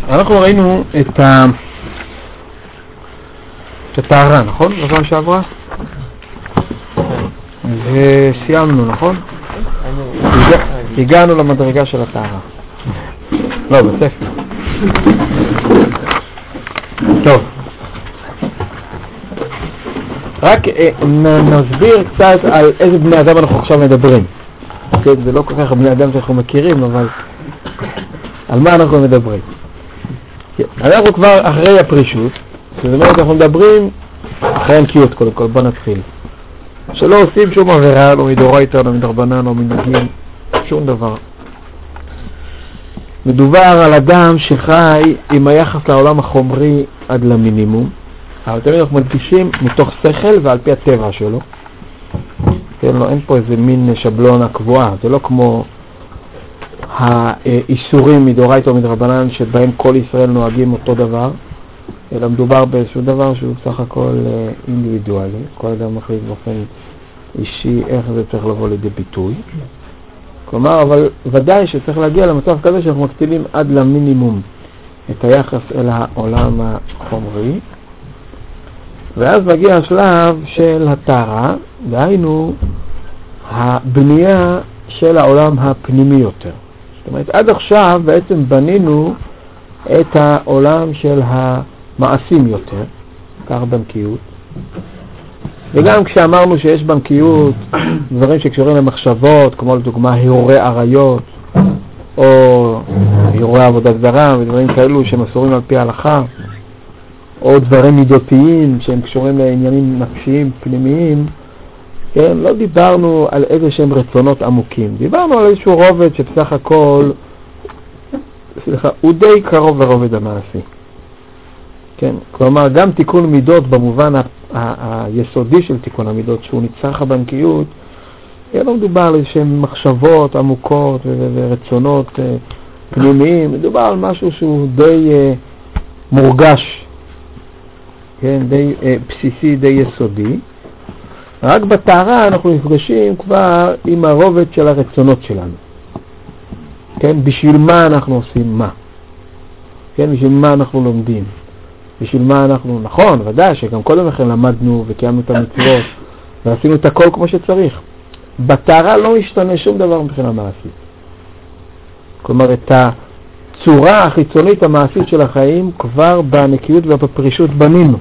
אנחנו ראינו את הטהרה, נכון? בפעם שעברה? וסיימנו, נכון? הגענו למדרגה של הטהרה. לא, בספר. טוב. רק נסביר קצת על איזה בני אדם אנחנו עכשיו מדברים. זה לא כל כך בני אדם שאנחנו מכירים, אבל על מה אנחנו מדברים? אנחנו כבר אחרי הפרישות, זאת אומרת אנחנו מדברים אחרי הנקיות קודם כל, בוא נתחיל. שלא עושים שום עבירה, לא מדאורייתא, לא מדרבנן, לא מנהגים, שום דבר. מדובר על אדם שחי עם היחס לעולם החומרי עד למינימום, אבל תמיד אנחנו מדגישים מתוך שכל ועל פי הטבע שלו. כן, לא, אין פה איזה מין שבלונה קבועה, זה לא כמו האיסורים מדאורייתא או מדרבנן שבהם כל ישראל נוהגים אותו דבר, אלא מדובר באיזשהו דבר שהוא בסך הכל אינדיבידואלי, כל אדם מחליט באופן אישי איך זה צריך לבוא לידי ביטוי. כלומר, אבל ודאי שצריך להגיע למצב כזה שאנחנו מקטינים עד למינימום את היחס אל העולם החומרי, ואז מגיע השלב של הטהרה, דהיינו הבנייה של העולם הפנימי יותר. זאת אומרת, עד עכשיו בעצם בנינו את העולם של המעשים יותר, כך בנקיות. וגם כשאמרנו שיש בנקיות דברים שקשורים למחשבות, כמו לדוגמה הרהורי עריות, או הרהורי עבודת זרה, ודברים כאלו שהם אסורים על פי ההלכה, או דברים מידותיים שהם קשורים לעניינים נפשיים פנימיים, כן? לא דיברנו על איזה שהם רצונות עמוקים. דיברנו על איזשהו רובד שבסך הכל, הוא די קרוב לרובד המעשי. כן? כלומר, גם תיקון מידות במובן היסודי של תיקון המידות, שהוא נצרך בנקיות, לא מדובר על איזשהם מחשבות עמוקות ורצונות פנימיים, מדובר על משהו שהוא די מורגש, כן? די בסיסי, די יסודי. רק בטהרה אנחנו נפגשים כבר עם הרובד של הרצונות שלנו. כן? בשביל מה אנחנו עושים מה? כן? בשביל מה אנחנו לומדים? בשביל מה אנחנו, נכון, ודאי שגם קודם לכן למדנו וקיימנו את המצוות ועשינו את הכל כמו שצריך. בטהרה לא משתנה שום דבר מבחינה מעשית. כלומר, את הצורה החיצונית המעשית של החיים כבר בנקיות ובפרישות בנינו.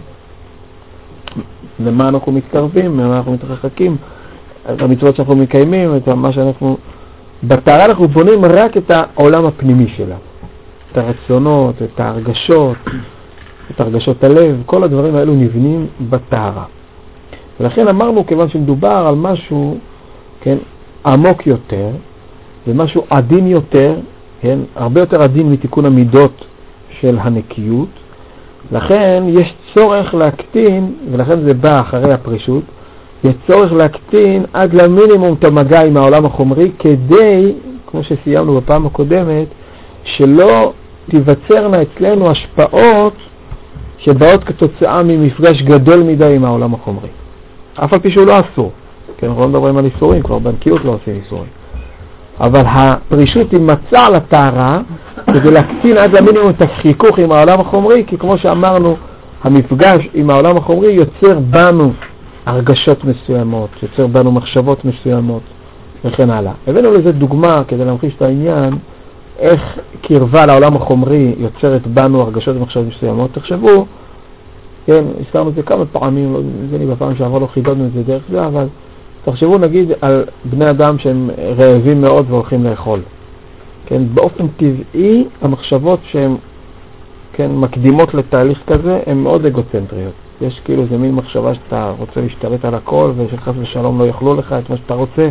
למה אנחנו מתקרבים, למה אנחנו מתרחקים, את המצוות שאנחנו מקיימים, את מה שאנחנו... בטהרה אנחנו בונים רק את העולם הפנימי שלה. את הרצונות, את ההרגשות, את הרגשות הלב, כל הדברים האלו נבנים בטהרה. ולכן אמרנו, כיוון שמדובר על משהו, כן, עמוק יותר, ומשהו עדין יותר, כן, הרבה יותר עדין מתיקון המידות של הנקיות, לכן יש צורך להקטין, ולכן זה בא אחרי הפרישות, יש צורך להקטין עד למינימום את המגע עם העולם החומרי, כדי, כמו שסיימנו בפעם הקודמת, שלא תיווצרנה אצלנו השפעות שבאות כתוצאה ממפגש גדול מדי עם העולם החומרי. אף על פי שהוא לא אסור. כן, אנחנו לא מדברים על איסורים, כבר בנקיות לא עושים איסורים. אבל הפרישות היא מצע על הטהרה, כדי להקטין עד למינימום את החיכוך עם העולם החומרי, כי כמו שאמרנו, המפגש עם העולם החומרי יוצר בנו הרגשות מסוימות, יוצר בנו מחשבות מסוימות, וכן הלאה. הבאנו לזה דוגמה כדי להמחיש את העניין, איך קרבה לעולם החומרי יוצרת בנו הרגשות ומחשבות מסוימות. תחשבו, כן, הזכרנו את זה כמה פעמים, זה לי בפעם שעבר לא חידדנו את זה דרך זה, אבל תחשבו נגיד על בני אדם שהם רעבים מאוד והולכים לאכול. כן, באופן טבעי המחשבות שהן, כן, מקדימות לתהליך כזה הן מאוד אגוצנטריות. יש כאילו זה מין מחשבה שאתה רוצה להשתלט על הכל ושחס ושלום לא יאכלו לך את מה שאתה רוצה.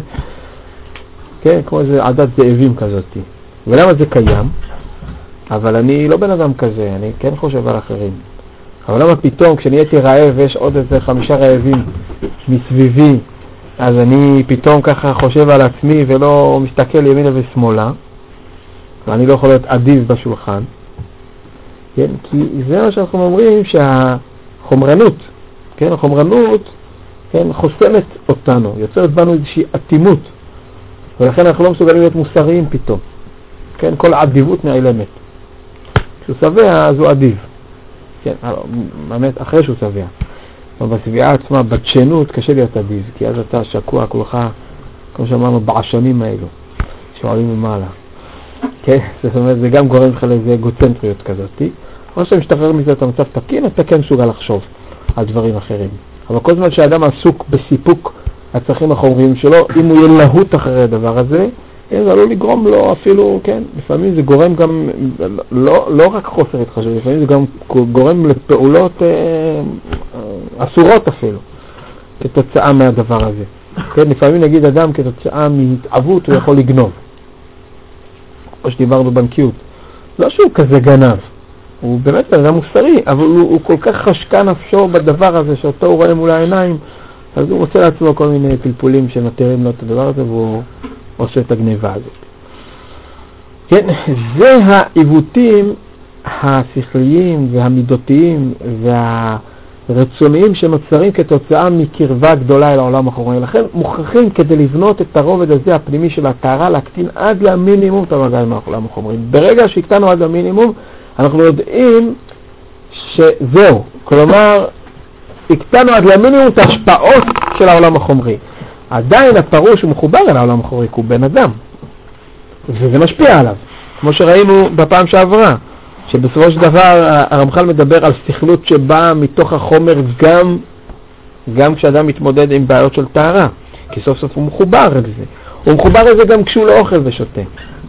כן, כמו איזה עדת זאבים כזאת. ולמה זה קיים? אבל אני לא בן אדם כזה, אני כן חושב על אחרים. אבל למה פתאום כשנהייתי רעב ויש עוד איזה 5 רעבים מסביבי, אז אני פתאום ככה חושב על עצמי ולא מסתכל ימינה ושמאלה, ואני לא יכול להיות עדיף בשולחן. כן? כי זה מה שאנחנו אומרים שהחומרנות, כן? החומרנות, כן, חוסמת אותנו, יוצרת בנו איזושהי אטימות, ולכן אנחנו לא מסוגלים להיות מוסריים פתאום. כן, כל העדיבות נעלמת. כשהוא שבע אז הוא עדיף. כן, באמת אחרי שהוא שבע. אבל בסביעה עצמה, בתשנות, קשה להיות עדיף, כי אז אתה שקוע כולך, כמו שאמרנו, בעשנים האלו, שעולים ממעלה. כן, זאת אומרת, זה גם גורם לך לאיזה אגוצנטריות כזאת. או שאתה משתחרר מזה, אתה מצב תקין, אתה כן מסוגל לחשוב על דברים אחרים. אבל כל זמן שהאדם עסוק בסיפוק הצרכים החומריים שלו, אם הוא יהיה להוט אחרי הדבר הזה, זה עלול לגרום לו אפילו, כן, לפעמים זה גורם גם, לא רק חוסר התחשבות, לפעמים זה גם גורם לפעולות אסורות אפילו, כתוצאה מהדבר הזה. כן, לפעמים נגיד אדם כתוצאה מהתאבות הוא יכול לגנוב. או שדיברנו בנקיות. לא שהוא כזה גנב, הוא באמת אדם מוסרי, אבל הוא כל כך חשקה נפשו בדבר הזה, שאותו הוא רואה מול העיניים, אז הוא רוצה לעצמו כל מיני פלפולים שמתארים לו את הדבר הזה, והוא עושה את הגניבה הזאת. כן, זה העיוותים השכליים והמידותיים והרצוניים שנוצרים כתוצאה מקרבה גדולה אל העולם החומרי. לכן מוכרחים כדי לבנות את הרובד הזה הפנימי של הטהרה להקטין עד למינימום את המגע עם העולם החומרי. ברגע שהקטנו עד למינימום, אנחנו יודעים שזהו. כלומר, הקטנו עד למינימום את ההשפעות של העולם החומרי. עדיין הפרוש הוא מחובר אל העולם החומרי, הוא בן אדם. וזה משפיע עליו. כמו שראינו בפעם שעברה, שבסופו של דבר הרמח"ל מדבר על שכלות שבאה מתוך החומר גם כשאדם מתמודד עם בעיות של טהרה. כי סוף סוף הוא מחובר אל זה. הוא מחובר אל זה גם כשהוא לא אוכל ושותה.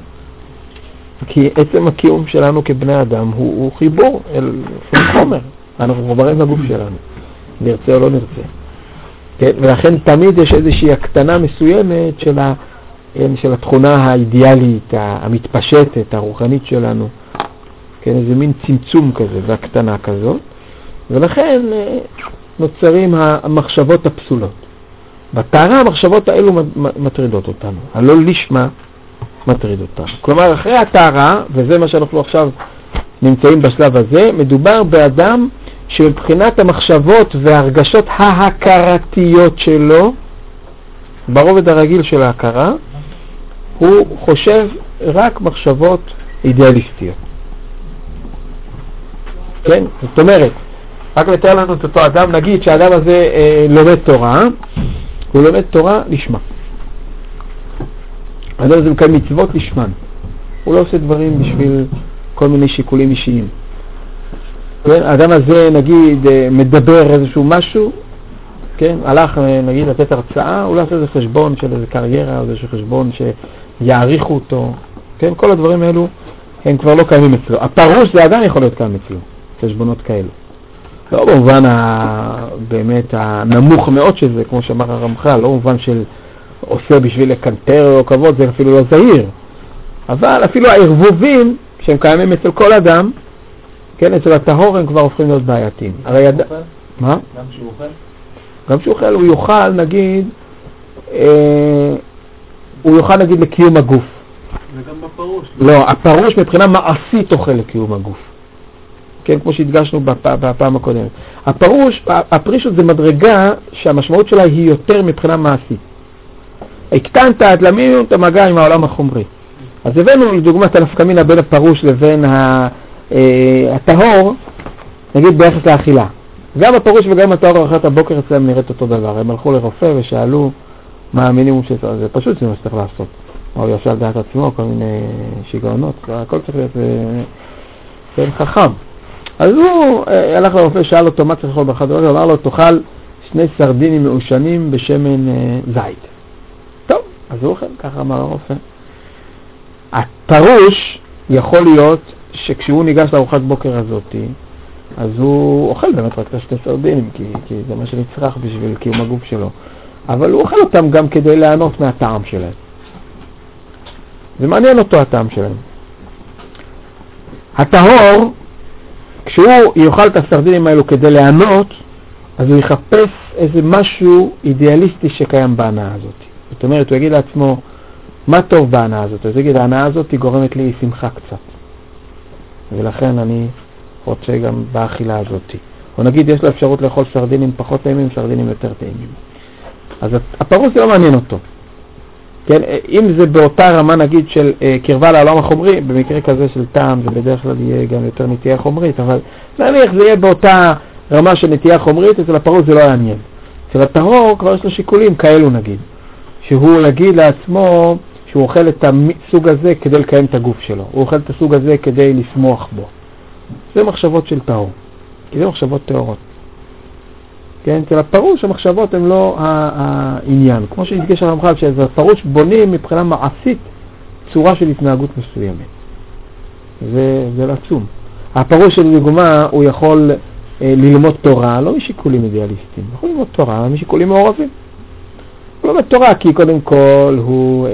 כי עצם הקיום שלנו כבני אדם הוא חיבור אל חומר. אנחנו מחוברים לגוף שלנו. נרצה או לא נרצה. כן? ולכן תמיד יש איזושהי הקטנה מסוימת של התכונה האידיאלית, המתפשטת, הרוחנית שלנו. כן, איזה מין צמצום כזה והקטנה כזאת. ולכן נוצרים המחשבות הפסולות. בטהרה המחשבות האלו מטרידות אותנו. הלא לשמה מטריד אותנו. כלומר, אחרי הטהרה, וזה מה שאנחנו עכשיו נמצאים בשלב הזה, מדובר באדם שמבחינת המחשבות וההרגשות ההכרתיות שלו, ברובד הרגיל של ההכרה, הוא חושב רק מחשבות אידיאליסטיות. כן? זאת אומרת, רק לתאר לנו את אותו אדם, נגיד שהאדם הזה לומד תורה, הוא לומד תורה לשמה. האדם הזה מקיים מצוות לשמן. הוא לא עושה דברים בשביל כל מיני שיקולים אישיים. כן? האדם הזה נגיד מדבר איזשהו משהו, כן? הלך נגיד לתת הרצאה, הוא לא עושה איזה חשבון של איזה קריירה, או איזה חשבון שיעריכו אותו. כן? כל הדברים האלו הם כבר לא קיימים אצלו. הפרוש זה עדיין יכול להיות קיים אצלו, חשבונות כאלו. לא במובן באמת הנמוך מאוד שזה, כמו שאמר הרמח"ל, לא במובן של עושה בשביל לקנטר או כבוד, זה אפילו לא זהיר. אבל אפילו הערבובים שהם קיימים אצל כל אדם, כן, אצל הטהור הם כבר הופכים להיות בעייתיים. מה? גם שהוא אוכל? גם שהוא אוכל, הוא יאכל נגיד, הוא יאכל נגיד לקיום הגוף. וגם בפרוש. לא, הפרוש מבחינה מעשית אוכל לקיום הגוף. כן, כמו שהדגשנו בפעם הקודמת. הפרישות זה מדרגה שהמשמעות שלה היא יותר מבחינה מעשית. הקטנת עד למינימום את המגע עם העולם החומרי. אז הבאנו לדוגמת הנפקמינה בין הפרוש לבין הטהור, נגיד ביחס לאכילה. גם הפרוש וגם הטהור אחת הבוקר אצלם נראית אותו דבר. הם הלכו לרופא ושאלו מה המינימום שצריך. זה פשוט זה מה שצריך לעשות. או יושב דעת עצמו, כל מיני שיגעונות. הכל צריך להיות חכם. אז הוא הלך לרופא, שאל אותו מה צריך לאכול באחד הרגע, אמר לו, תאכל 2 סרדינים מעושנים בשמן זית. טוב, אז הוא אוכל, ככה אמר הרופא. הפרוש יכול להיות שכשהוא ניגש לארוחת בוקר הזאת, אז הוא אוכל באמת רק את 2 סרדינים, כי זה מה שנצרך בשביל קיום הגוף שלו. אבל הוא אוכל אותם גם כדי ליהנות מהטעם שלהם. זה מעניין אותו הטעם שלהם. הטהור, כשהוא יאכל את הסרדינים האלו כדי ליהנות, אז הוא יחפש איזה משהו אידיאליסטי שקיים בהנאה הזאת. זאת אומרת, הוא יגיד לעצמו, מה טוב בהנאה הזאת? אז הוא יגיד, ההנאה הזאת היא גורמת לי שמחה קצת. ולכן אני רוצה גם באכילה הזאת. או נגיד, יש לו אפשרות לאכול סרדינים פחות טעימים, סרדינים יותר טעימים. אז הפרוש זה לא מעניין אותו. כן, אם זה באותה רמה נגיד של קרבה לעולם החומרי, במקרה כזה של טעם זה בדרך כלל יהיה גם יותר נטייה חומרית, אבל נניח זה יהיה באותה רמה של נטייה חומרית, אצל הפרוש זה לא יעניין. אצל הטהור כבר יש לו שיקולים כאלו נגיד, שהוא נגיד לעצמו שהוא אוכל את הסוג הזה כדי לקיים את הגוף שלו, הוא אוכל את הסוג הזה כדי לשמוח בו. זה מחשבות של טהור, כי זה מחשבות טהורות. כן, אצל הפרוש המחשבות הן לא העניין, כמו שהדגש הרמח"ל, שהפרוש בונים מבחינה מעשית צורה של התנהגות מסוימת. זה לא עצום. הפרוש של דוגמה הוא יכול ללמוד תורה, לא משיקולים אידיאליסטיים, הוא יכול ללמוד תורה משיקולים מעורבים. הוא לומד תורה כי קודם כל הוא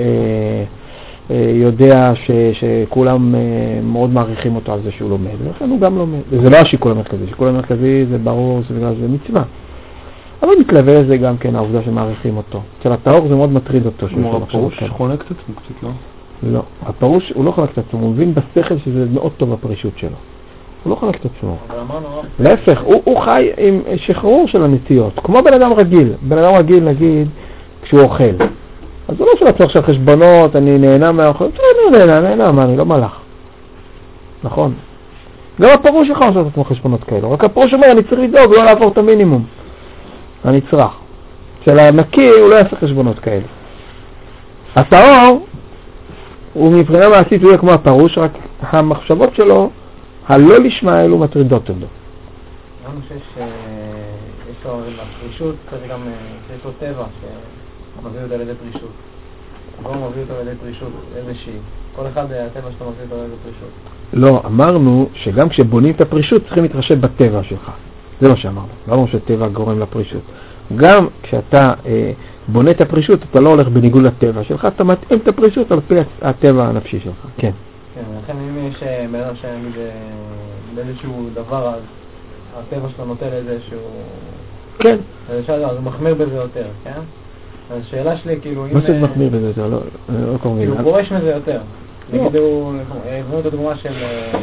יודע שכולם מאוד מעריכים אותו על זה שהוא לומד, ולכן הוא גם לומד. זה לא השיקול המרכזי, השיקול המרכזי זה ברור, זה בגלל זה מצווה. אבל מתלווה לזה גם כן העובדה שמעריכים אותו. אצל הטהור זה מאוד מטריד אותו. הפרוש חונק את עצמו קצת, לא? לא, הפרוש הוא לא חונק את עצמו, הוא מבין בשכל שזה מאוד טוב הפרישות שלו. הוא לא חונק את עצמו. להפך, הוא חי עם שחרור של הנטיות, כמו בן אדם רגיל. בן אדם רגיל נגיד כשהוא אוכל. אז הוא לא שואל עצמו עכשיו חשבונות, אני נהנה מהאוכל. אני נהנה, מה, אני לא מלאך. נכון. גם הפרוש שלך עושה את עצמו חשבונות כאלו, רק הפרוש אומר, אני צריך לדאוג, לא לעבור את המינימום. אני צריך. אצל הנקי הוא לא יעשה חשבונות כאלה. הטהור, הוא מבחינה מעשית הוא יהיה כמו הפרוש, רק המחשבות שלו, הלא לשמה אלו מטרידות אותו. אני חושב שיש לו פרישות, כזה גם יש לו טבע שמביא אותו על ידי פרישות. הוא לא מביא אותו על ידי פרישות איזושהי. כל אחד הטבע שלו מביא אותו על ידי פרישות. לא, אמרנו שגם כשבונים את הפרישות צריכים להתחשב בטבע שלך. זה מה שאמרנו. לא אמרנו שטבע גורם לפרישות. גם כשאתה בונה את הפרישות, אתה לא הולך בניגוד לטבע שלך, אתה מתאים את הפרישות על פי הטבע הנפשי שלך. כן. כן, לכן אם יש בן אדם שנגיד באיזשהו דבר, אז הטבע שלו נוטה לאיזשהו... כן. אז הוא מחמיר בזה יותר, כן? אז השאלה שלי כאילו... מה זה מחמיר בזה יותר? לא קוראים. כאילו פורש מזה יותר. נגיד הוא... הבנו את הדוגמה של...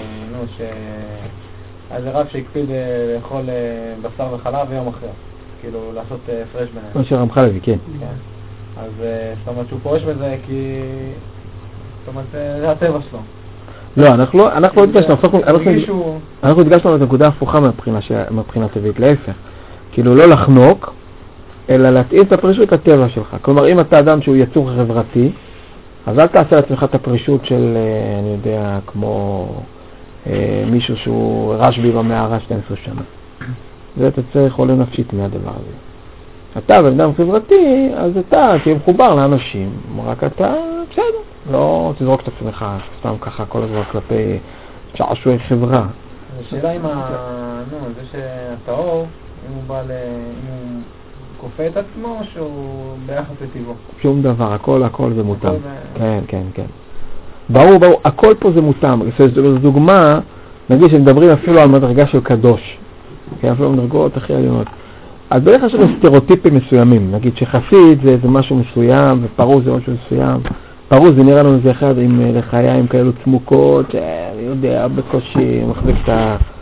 אז הרב שהקפיד לאכול בשר וחלב יום אחר. כאילו לעשות פרש ביניהם. מה שהרמח"ל הביא, כן. אז זאת אומרת שהוא פורש בזה כי... זאת אומרת, זה הטבע שלו. לא, אנחנו הדגשנו את הנקודה ההפוכה מהבחינה טבעית, להפך. כאילו לא לחנוק, אלא להתאים את הפרישות לטבע שלך. כלומר, אם אתה אדם שהוא יצור חברתי, אז אל תעשה לעצמך את הפרישות של, אני יודע, כמו מישהו שהוא רשב"י במערה 12 שנה. זה אתה צריך חולה נפשית מהדבר הזה. אתה בן חברתי, אז אתה תהיה מחובר לאנשים, רק אתה, בסדר, לא תזרוק את עצמך, סתם ככה כל הזמן כלפי שעשועי חברה. השאלה אם זה שהטהור, אם הוא בא אם הוא כופה את עצמו או שהוא ביחס לטבעו? שום דבר, הכל זה מותאם. כן. ברור, הכל פה זה מותאם. זו דוגמה, נגיד שמדברים אפילו על מדרגה של קדוש, אפילו על מדרגות הכי עליונות. אז בדרך כלל יש לנו סטריאוטיפים מסוימים, נגיד שחסיד זה משהו מסוים, ופרוש זה משהו מסוים. פרוש זה נראה לנו זה אחד עם לחיים כאלו צמוקות, אני יודע, בקושי מחזיק את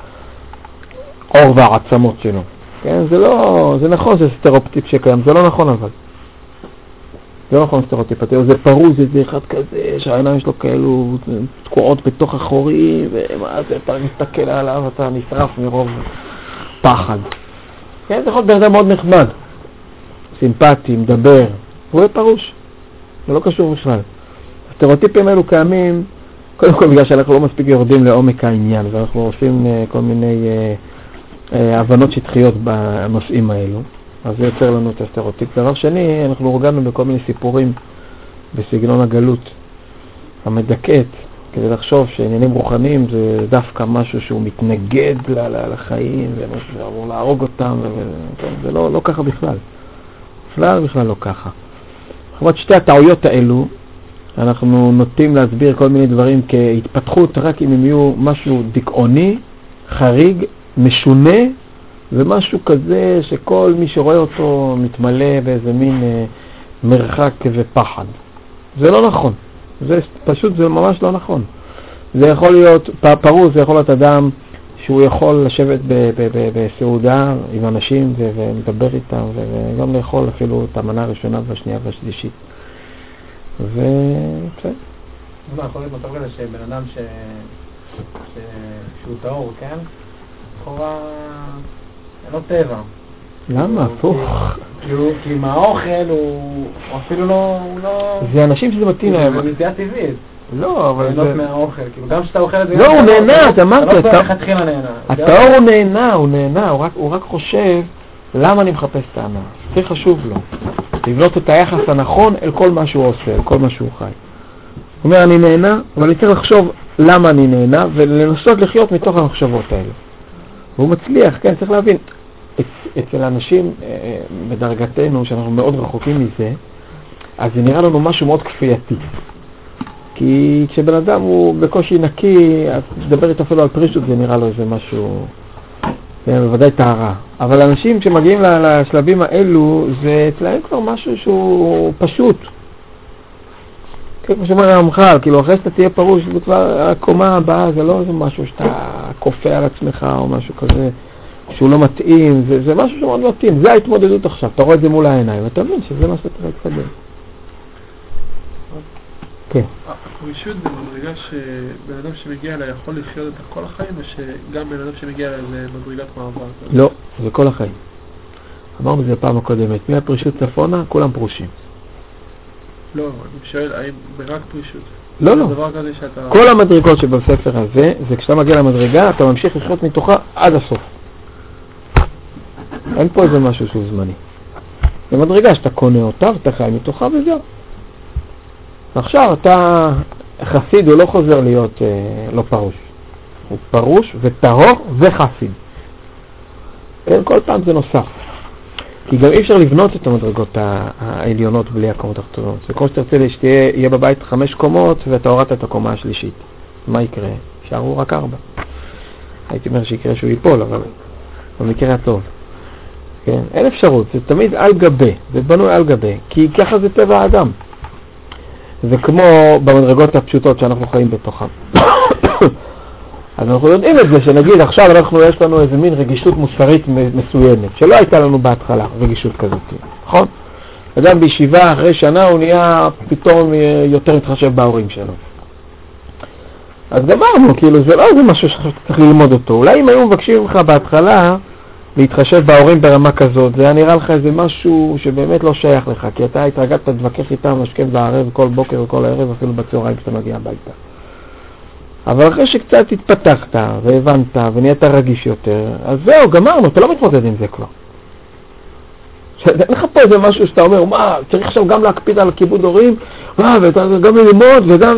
העור והעצמות שלו. כן, זה נכון, זה סטריאוטיפ שקיים, זה לא נכון אבל. זה לא נכון סטריאוטיפ, זה פרוש, זה אחד כזה, שהעיניים שלו כאלו תקועות בתוך החורים, ומה זה, אתה מסתכל עליו, אתה נשרף מרוב פחד. כן, זה יכול להיות מאוד נחמד, סימפטי, מדבר, הוא יהיה פרוש, זה לא קשור בכלל. הסטריאוטיפים האלו קיימים, קודם כל בגלל שאנחנו לא מספיק יורדים לעומק העניין, ואנחנו עושים כל מיני הבנות שטחיות בנושאים האלו, אז זה יוצר לנו את הסטריאוטיפ. דבר שני, אנחנו הורגלנו בכל מיני סיפורים בסגנון הגלות המדכאת, כדי לחשוב שעניינים רוחניים זה דווקא משהו שהוא מתנגד לחיים, ומשהו שאמור להרוג אותם, זה לא ככה בכלל. בכלל לא ככה. זאת שתי הטעויות האלו, אנחנו נוטים להסביר כל מיני דברים כהתפתחות רק אם הם יהיו משהו דיכאוני, חריג, משונה, ומשהו כזה שכל מי שרואה אותו מתמלא באיזה מין מרחק ופחד. זה לא נכון. זה ממש לא נכון. זה יכול להיות, פרוש זה יכול להיות אדם שהוא יכול לשבת בסעודה עם אנשים ומדבר איתם וגם לאכול אפילו את המנה הראשונה והשנייה והשלישית. ובסדר. מה, יכול להיות מצב כזה שבן אדם שהוא טהור, כן? לכאורה אין לו טבע. למה? הפוך. כי עם האוכל הוא אפילו לא... זה אנשים שזה מתאים להם. זה נטייה טבעית. לא, אבל ליהנות מהאוכל. כאילו גם כשאתה אוכל את זה... לא, הוא נהנה, אתה אמרת. אתה לא מלכתחילה נהנה. הטהור הוא נהנה, הוא רק חושב למה אני מחפש את ההנאה. זה חשוב לו. לבנות את היחס הנכון אל כל מה שהוא עושה, אל כל מה שהוא חי. הוא אומר, אני נהנה, אבל אני צריך לחשוב למה אני נהנה, ולנסות לחיות מתוך המחשבות האלה. והוא מצליח, כן, צריך להבין. אצל אנשים בדרגתנו, שאנחנו מאוד רחוקים מזה, אז זה נראה לנו משהו מאוד כפייתי. כי כשבן אדם הוא בקושי נקי, אז לדבר איתו אפילו על פרישות, זה נראה לו איזה משהו, זה בוודאי טהרה. אבל אנשים שמגיעים לשלבים האלו, זה אצלהם כבר משהו שהוא פשוט. כמו שאומר הרמח"ל, כאילו אחרי שאתה תהיה פרוש, זה כבר הקומה הבאה, זה לא איזה משהו שאתה כופה על עצמך או משהו כזה, שהוא לא מתאים, זה משהו שמאוד מתאים, זה ההתמודדות עכשיו, אתה רואה את זה מול העיניים, ואתה מבין שזה מה שאתה צריך להתקדם. כן. הפרישות זה מדרגה שבן אדם שמגיע אליה יכול לחיות את כל החיים, או שגם בן אדם שמגיע אליה זה מדרגת מעבר? לא, זה כל החיים. אמרנו זה פעם הקודמת, מהפרישות צפונה, כולם פרושים. לא, אני שואל, האם ברק פרישות? לא, לא. כל המדרגות שבספר הזה, זה כשאתה מגיע למדרגה, אתה ממשיך לחיות מתוכה עד הסוף. אין פה איזה משהו שהוא זמני. זה מדרגה שאתה קונה אותה ואתה חי מתוכה וזהו. עכשיו אתה חסיד, הוא לא חוזר להיות לא פרוש. הוא פרוש וטהור וחסיד. כן, כל פעם זה נוסף. כי גם אי אפשר לבנות את המדרגות העליונות בלי הקומות התחתונות. זה כמו שתרצה שיהיה בבית 5 קומות ואתה הורדת את הקומה השלישית. מה יקרה? יישארו רק 4. הייתי אומר שיקרה שהוא ייפול, אבל במקרה הטוב. כן? אין אפשרות, זה תמיד על גבי, זה בנוי על גבי, כי ככה זה טבע האדם. זה כמו במדרגות הפשוטות שאנחנו חיים בתוכם. אז אנחנו יודעים את זה, שנגיד עכשיו יש לנו איזה מין רגישות מוסרית מסוימת, שלא הייתה לנו בהתחלה רגישות כזאת, נכון? אדם בישיבה אחרי שנה הוא נהיה פתאום יותר מתחשב בהורים שלו. אז גמרנו, כאילו זה לא איזה משהו שצריך ללמוד אותו. אולי אם היו מבקשים לך בהתחלה להתחשב בהורים ברמה כזאת, זה היה נראה לך איזה משהו שבאמת לא שייך לך, כי אתה התרגלת להתווכח איתם משכב בערב כל בוקר וכל הערב, אפילו בצהריים כשאתה מגיע הביתה. אבל אחרי שקצת התפתחת והבנת ונהיית רגיש יותר, אז זהו, גמרנו, אתה לא מתמודד עם זה כבר. אין לך פה איזה משהו שאתה אומר, מה, צריך עכשיו גם להקפיד על כיבוד הורים, וגם ללמוד וגם...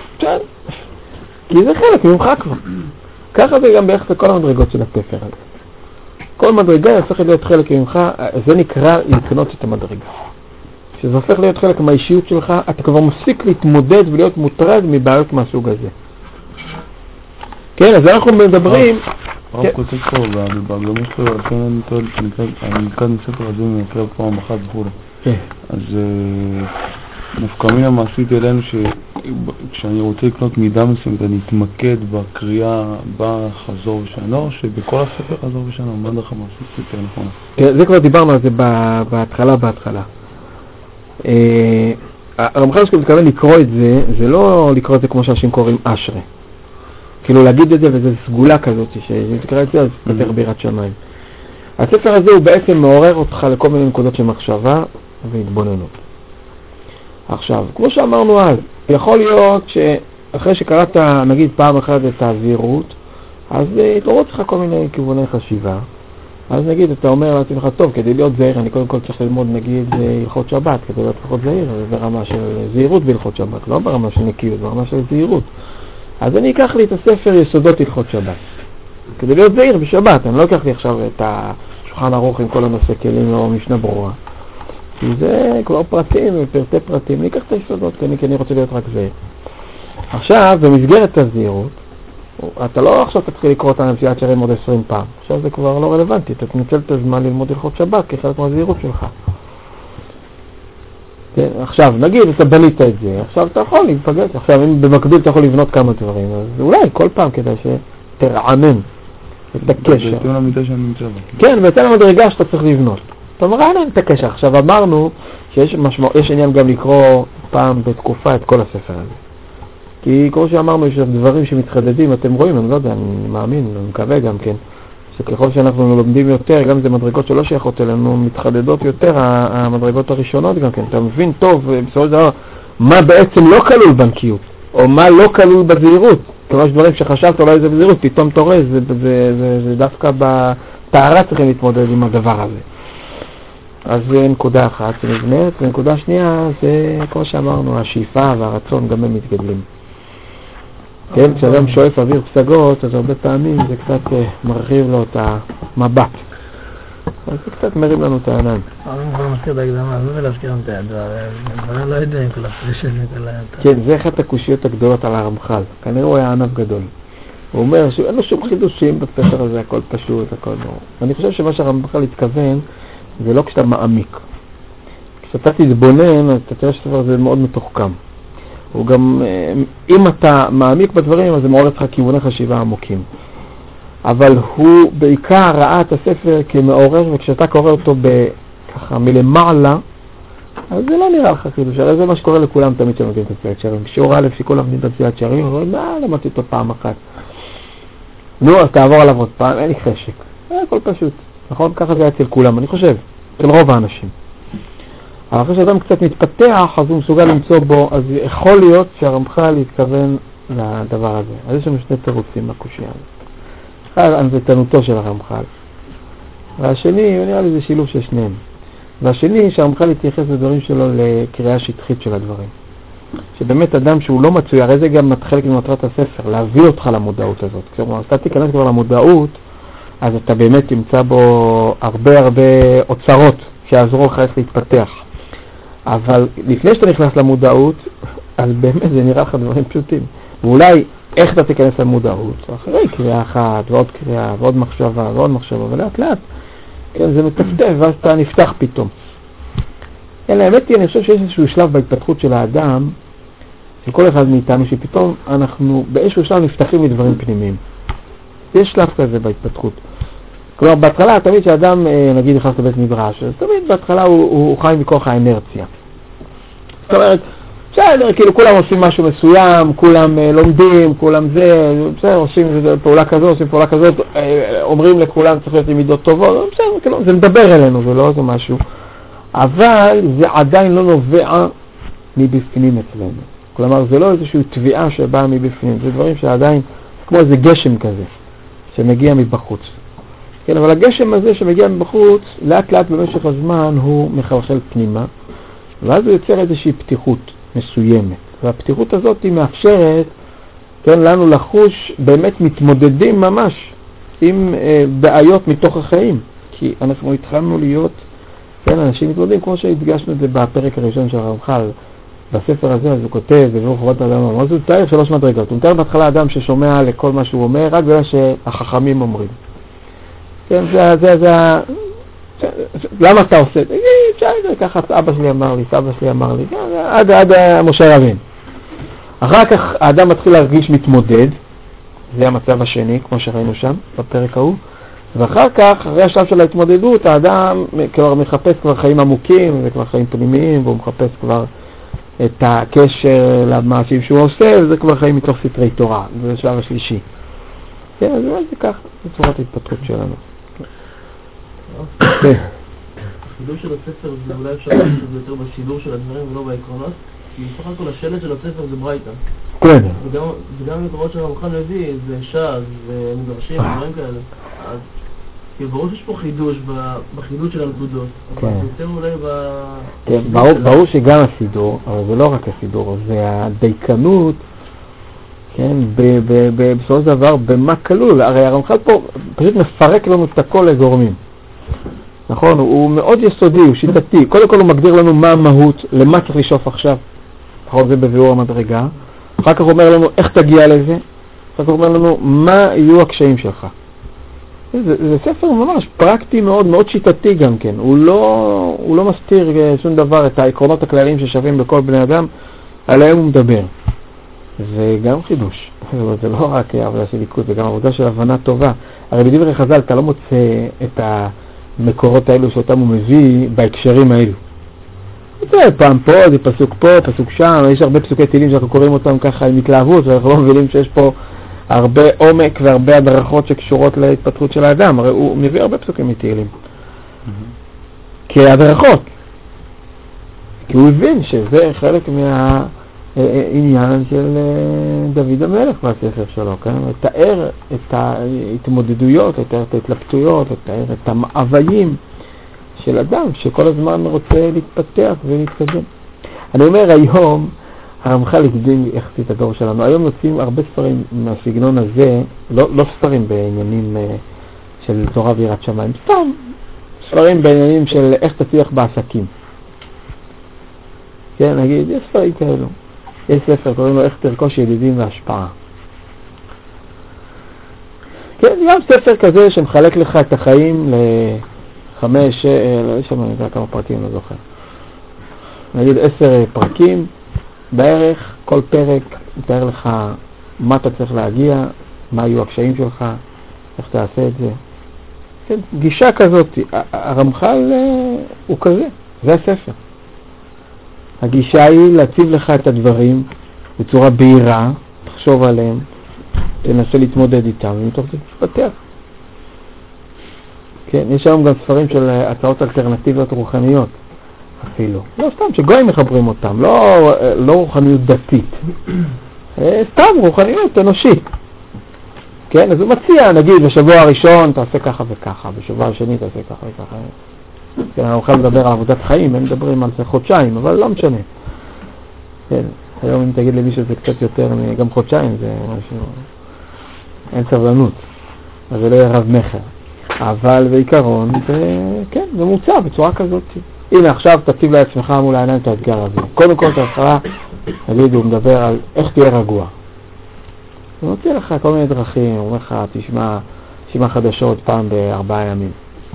כי זה חלק ממך כבר. ככה זה גם ביחס לכל המדרגות של התפר הזה. כל מדרגה הופך להיות חלק ממך, זה נקרא לקנות את המדרגה. כשזה הופך להיות חלק מהאישיות שלך, אתה כבר מפסיק להתמודד ולהיות מוטרד מבעיות מהסוג הזה. כן, אז אנחנו מדברים... הרב כותב פה, בהקדומה שלו, אני כאן מספר הזה מקרא פעם אחת וכו'. אז נפקא מינה מעשית אלינו שכשאני רוצה לקנות מידה מסוימת, אני אתמקד בקריאה בחזור ושנה, או שבכל הספר חזור ושנה, מה דרך המעשית יותר נכון? כן, זה כבר דיברנו על זה בהתחלה. הרמח"ל שמתכוון לקרוא את זה, זה לא לקרוא את זה כמו שאנשים קוראים אשרי. כאילו להגיד את זה וזה סגולה כזאת, שתקרא את זה אז פתח בירת שמיים. הספר הזה הוא בעצם מעורר אותך לכל מיני נקודות של מחשבה והתבוננות. עכשיו, כמו שאמרנו אז, יכול להיות שאחרי שקראת נגיד פעם אחת את הזהירות, אז התעוררות לך כל מיני כיווני חשיבה. אז נגיד, אתה אומר לעצמך, טוב, כדי להיות זהיר, אני קודם כל צריך ללמוד נגיד הלכות שבת, כדי להיות פחות זהיר, ברמה של זהירות בהלכות שבת, לא ברמה של נקיות, ברמה של זהירות. אז אני אקח לי את הספר יסודות הלכות שבת. כדי להיות זהיר בשבת, אני לא אקח לי עכשיו את השולחן ערוך עם כל הנושא כלים או משנה ברורה. כי זה כבר פרטים ופרטי פרטים, אני אקח את היסודות, כי אני רוצה להיות רק זהיר. עכשיו, במסגרת הזהירות, אתה לא עכשיו תתחיל לקרוא את הנשיאת שרים עוד 20 פעם. עכשיו זה כבר לא רלוונטי, אתה תנצל את הזמן ללמוד הלכות שבת כחלק מהזהירות שלך. כן, עכשיו, נגיד, אתה בנית את זה, עכשיו אתה יכול להיפגש, עכשיו אם במקביל אתה יכול לבנות כמה דברים, אז אולי כל פעם כדי שתרענן את הקשר. בהתאם למידה שאני נמצא בה. כן, בהתאם למדרגה שאתה צריך לבנות. אתה מרענן את הקשר. עכשיו אמרנו שיש עניין גם לקרוא פעם בתקופה את כל הספר הזה. כי כמו שאמרנו, יש דברים שמתחדדים, אתם רואים, אני לא יודע, אני מאמין, אני מקווה גם כן, שככל שאנחנו לומדים יותר, גם זה מדרגות שלא שייכות אלינו, מתחדדות יותר המדרגות הראשונות גם כן. אתה מבין טוב, בסופו של דבר, מה בעצם לא כלול בנקיות, או מה לא כלול בזהירות. כלומר, יש דברים שחשבת אולי זה בזהירות, פתאום אתה רואה, זה דווקא בטהרה צריכים להתמודד עם הדבר הזה. אז זה נקודה אחת שנבנית, ונקודה שנייה זה, כמו שאמרנו, השאיפה והרצון גם הם מתגדלים. כן, כשאדם שואף אוויר פסגות, אז הרבה פעמים זה קצת מרחיב לו את המבט. אז זה קצת מרים לנו את העיניים. אני כבר מזכיר את ההקדמה, לא להזכיר לנו את הדברים לא יודעים כל הפרישות וכל היותר. כן, זה אחת הקושיות הגדולות על הרמח"ל. כנראה הוא היה ענב גדול. הוא אומר שאין לו שום חידושים בספר הזה, הכל פשוט, הכל נורא. אני חושב שמה שהרמח"ל התכוון, זה לא כשאתה מעמיק. כשאתה תתבונן, אז אתה תראה שהספר הזה מאוד מתוחכם. הוא גם, אם אתה מעמיק בדברים, אז זה מעורר לך כיווני חשיבה עמוקים. אבל הוא בעיקר ראה את הספר כמעורר, וכשאתה קורא אותו ככה מלמעלה, אז זה לא נראה לך חידוש. הרי זה מה שקורה לכולם תמיד שלומדים את מסילת ישרים. בשיעור א' שכולם לומדים את מסילת ישרים, הוא אומר, למדתי אותו פעם אחת. נו, אז תעבור עליו עוד פעם, אין לי חשק. זה הכל פשוט. נכון? ככה זה היה אצל כולם, אני חושב, אצל רוב האנשים. אבל אחרי שאדם קצת מתפתח, אז הוא מסוגל למצוא בו, אז יכול להיות שהרמח"ל יתכוון לדבר הזה. אז יש לנו שני תירוצים לקושיה הזאת. אחד, הנבטנותו של הרמח"ל. והשני, נראה לי זה שילוב של שניהם. והשני, שהרמח"ל יתייחס לדברים שלו לקריאה שטחית של הדברים. שבאמת אדם שהוא לא מצוי, הרי זה גם חלק ממטרת הספר, להביא אותך למודעות הזאת. כלומר, אתה תיכנס כבר למודעות, אז אתה באמת תמצא בו הרבה אוצרות שיעזרו לך איך להתפתח. אבל לפני שאתה נכנס למודעות, אז באמת זה נראה לך דברים פשוטים. ואולי איך אתה תיכנס למודעות? אחרי קריאה אחת ועוד קריאה ועוד מחשבה ועוד מחשבה, ולאט לאט, כן, זה מטפטף ואז אתה נפתח פתאום. כן, האמת היא, אני חושב שיש איזשהו שלב בהתפתחות של האדם, של כל אחד מאיתנו, שפתאום אנחנו באיזשהו שלב נפתחים מדברים פנימיים. יש שלב כזה בהתפתחות. כלומר, בהתחלה, תמיד שהאדם, נגיד, נכנס לבית מדרש, אז תמיד בהתחלה הוא חי מכוח האנרציה. זאת אומרת, בסדר, כאילו כולם עושים משהו מסוים, כולם לומדים, כולם זה, בסדר, עושים פעולה כזאת, עושים פעולה כזאת, אומרים לכולם צריך להיות עם מידות טובות, בסדר, כאילו, זה מדבר אלינו, זה לא איזה משהו. אבל זה עדיין לא נובע מבפנים אצלנו. כלומר, זה לא איזושהי תביעה שבאה מבפנים, זה דברים שעדיין, כמו איזה גשם כזה, שמגיע מבחוץ. כן, אבל הגשם הזה שמגיע מבחוץ, לאט לאט במשך הזמן הוא מחלחל פנימה, ואז הוא יוצר איזושהי פתיחות מסוימת. והפתיחות הזאת היא מאפשרת, כן, לנו לחוש באמת מתמודדים ממש עם בעיות מתוך החיים. כי אנחנו התחלנו להיות, כן, אנשים מתמודדים, כמו שהדגשנו את זה בפרק הראשון של הרמח"ל, בספר הזה, אז הוא כותב, בבירור חובת האדם, אז הוא מתאר 3 מדרגות. הוא מתאר בהתחלה אדם ששומע לכל מה שהוא אומר, רק בגלל שהחכמים אומרים. כן, למה אתה עושה את זה? ככה אבא שלי אמר לי, סבא שלי אמר לי, עד משה רבין. אחר כך האדם מתחיל להרגיש מתמודד, זה המצב השני, כמו שראינו שם, בפרק ההוא, ואחר כך, אחרי השלב של ההתמודדות, האדם כבר מחפש כבר חיים עמוקים, וכבר חיים פנימיים, והוא מחפש כבר את הקשר למעשים שהוא עושה, וזה כבר חיים מתוך סתרי תורה, זה השלב השלישי. כן, אז זה ככה, זה צורת ההתפתחות שלנו. החידוש של הספר זה אולי אפשר לעשות את זה יותר בשידור של הדברים ולא בעקרונות, כי בסך הכל השלט של הספר זה ברייתא. כן. וגם מקורות של הרמח"ל מביא, זה ש"ס, ומדרשים, דברים כאלה. אז ברור שיש פה חידוש בחידוש של הנקודות, אבל זה יותר אולי כן, ברור שגם הסידור, אבל זה לא רק הסידור, זה הדייקנות, כן, בסופו של דבר, במה כלול. הרי הרמח"ל פה פשוט מפרק לנו את הכל לגורמים. נכון, הוא מאוד יסודי, הוא שיטתי. קודם כל הוא מגדיר לנו מה המהות, למה צריך לשאוף עכשיו. נכון, זה בביאור המדרגה. אחר כך הוא אומר לנו איך תגיע לזה. אחר כך הוא אומר לנו מה יהיו הקשיים שלך. זה ספר ממש פרקטי מאוד, מאוד שיטתי גם כן. הוא לא מסתיר שום דבר, את העקרונות הכלליים ששווים בכל בני אדם, עליהם הוא מדבר. זה גם חידוש. זה לא רק עבודה של ליקוד, זה גם עבודה של הבנה טובה. הרי בדברי חז"ל אתה לא מוצא את המקורות האלו שאותם הוא מביא בהקשרים האלו. זה פעם פה, זה פסוק פה, פסוק שם, יש הרבה פסוקי תהילים שאנחנו קוראים אותם ככה עם התלהבות, ואנחנו לא מבינים שיש פה הרבה עומק והרבה הדרכות שקשורות להתפתחות של האדם. הרי הוא מביא הרבה פסוקים מתהילים. כהדרכות. כי הוא הבין שזה חלק מהעניין של דוד המלך בספר שלו, כן? לתאר את ההתמודדויות, לתאר את ההתלבטויות, לתאר את המאוויים של אדם שכל הזמן רוצה להתפתח ולהתקדם. אני אומר היום, הרמח"ל הקדים יחסית הדור שלנו, היום יוצאים הרבה ספרים מהסגנון הזה, לא ספרים בעניינים של תורה ויראת שמיים, סתם ספרים בעניינים של איך תצליח בעסקים. כן, נגיד, יש ספרים כאלו. יש ספר, קוראים לו איך תרכוש ידידים והשפעה. כן, גם ספר כזה שמחלק לך את החיים לחמש, לא יש שם כמה פרקים, לא זוכר. נגיד 10 פרקים בערך, כל פרק מתאר לך מה אתה צריך להגיע, מה היו הקשיים שלך, איך תעשה את זה. כן, גישה כזאת, הרמח"ל הוא כזה, זה הספר. הגישה היא להציב לך את הדברים בצורה בהירה, תחשוב עליהם, תנסה להתמודד איתם, ומתוך זה תתפתח. כן, יש היום גם ספרים של הצעות אלטרנטיביות רוחניות, אפילו. לא סתם, שגויים מחברים אותם, לא רוחניות דתית, סתם רוחניות אנושית. כן, אז הוא מציע, נגיד, בשבוע הראשון תעשה ככה וככה, בשבוע השני תעשה ככה וככה. כן, אנחנו יכולים לדבר על עבודת חיים, הם מדברים על זה חודשיים, אבל לא משנה. כן, היום אם תגיד למישהו זה קצת יותר, גם חודשיים זה משהו, אין סבלנות, אז זה לא יהיה רב מחר. אבל בעיקרון, כן, זה מוצע בצורה כזאת. הנה עכשיו תציב לעצמך מול העיניים את האתגר הזה. קודם כל תתחלה, נגיד, הוא מדבר על איך תהיה רגוע. הוא מוצא לך כל מיני דרכים, הוא אומר לך, תשמע חדשות פעם ב4 ימים.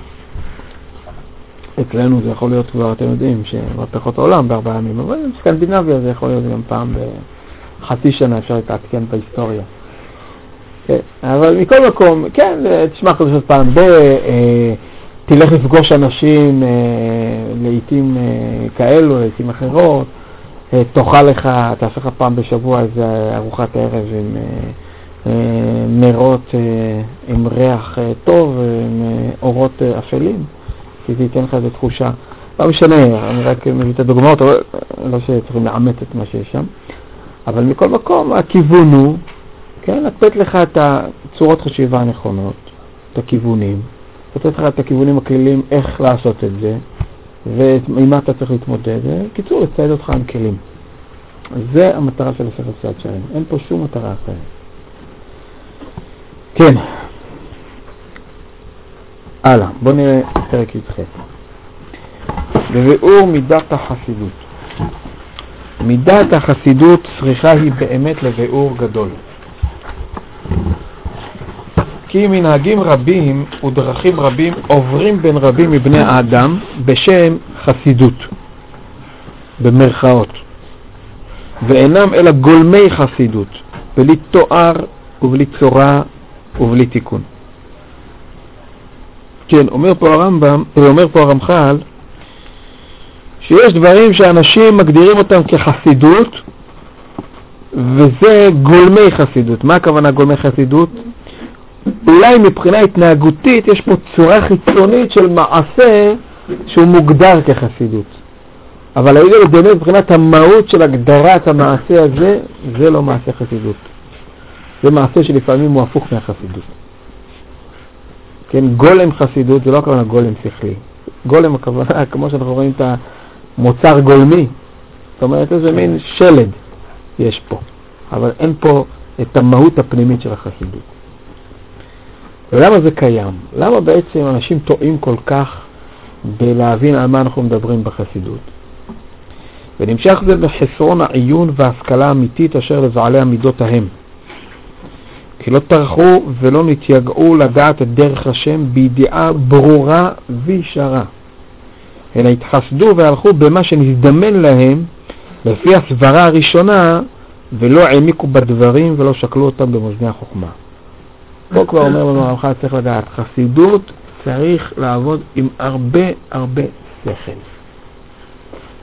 אצלנו זה יכול להיות כבר, אתם יודעים, שמהפכות העולם ב4 ימים, אבל בסקנדינביה זה יכול להיות גם פעם בחצי שנה, אפשר להתעדכן בהיסטוריה. כן, אבל מכל מקום, כן, תשמע חדשות פעם תלך לפגוש אנשים לעתים כאלו, לעתים אחרות, תאכל לך, תעשה לך פעם בשבוע איזה ארוחת ערב עם נרות, עם ריח טוב, עם אורות אפלים, כי זה ייתן לך איזו תחושה. לא משנה, אני רק מביא את הדוגמאות, לא שצריכים לאמת את מה שיש שם, אבל מכל מקום הכיוון הוא, כן, לתת לך את הצורות חשיבה הנכונות, את הכיוונים, לתת לך את הכיוונים הכלליים איך לעשות את זה, ועם אתה צריך להתמודד, קיצור, לצייד אותך עם כלים. זה המטרה של הספר צעד שלהם, אין פה שום מטרה אחרת. כן. הלאה, בוא נראה פרק י"ח. בביאור מידת החסידות. מידת החסידות צריכה היא באמת לביאור גדול. כי מנהגים רבים ודרכים רבים עוברים בין רבים מבני האדם בשם חסידות, במרכאות, ואינם אלא גולמי חסידות, בלי תואר ובלי צורה ובלי תיקון. כן, אומר פה הרמח"ל, שיש דברים שאנשים מגדירים אותם כחסידות, וזה גולמי חסידות. מה הכוונה גולמי חסידות? אולי מבחינה התנהגותית יש פה צורה חיצונית של מעשה שהוא מוגדר כחסידות. אבל האלה באמת מבחינת המהות של הגדרת המעשה הזה, זה לא מעשה חסידות. זה מעשה שלפעמים הוא הפוך מהחסידות. כן, גולם חסידות זה לא הכוונה גולם שכלי. גולם הכוונה, כמו שאנחנו רואים את המוצר גולמי, זאת אומרת איזה מין שלד יש פה. אבל אין פה את המהות הפנימית של החסידות. ולמה זה קיים? למה בעצם אנשים טועים כל כך בלהבין על מה אנחנו מדברים בחסידות? ונמשך זה בחסרון העיון וההשכלה האמיתית אשר לבעלי המידות ההם. כי לא טרחו ולא נתייגעו לדעת את דרך השם בידיעה ברורה וישרה. אלא התחסדו והלכו במה שנזדמן להם לפי הסברה הראשונה, ולא העמיקו בדברים ולא שקלו אותם במאזני החוכמה. פה כבר אומר לנו הרמח"ל צריך לדעת, חסידות צריך לעבוד עם הרבה שכל.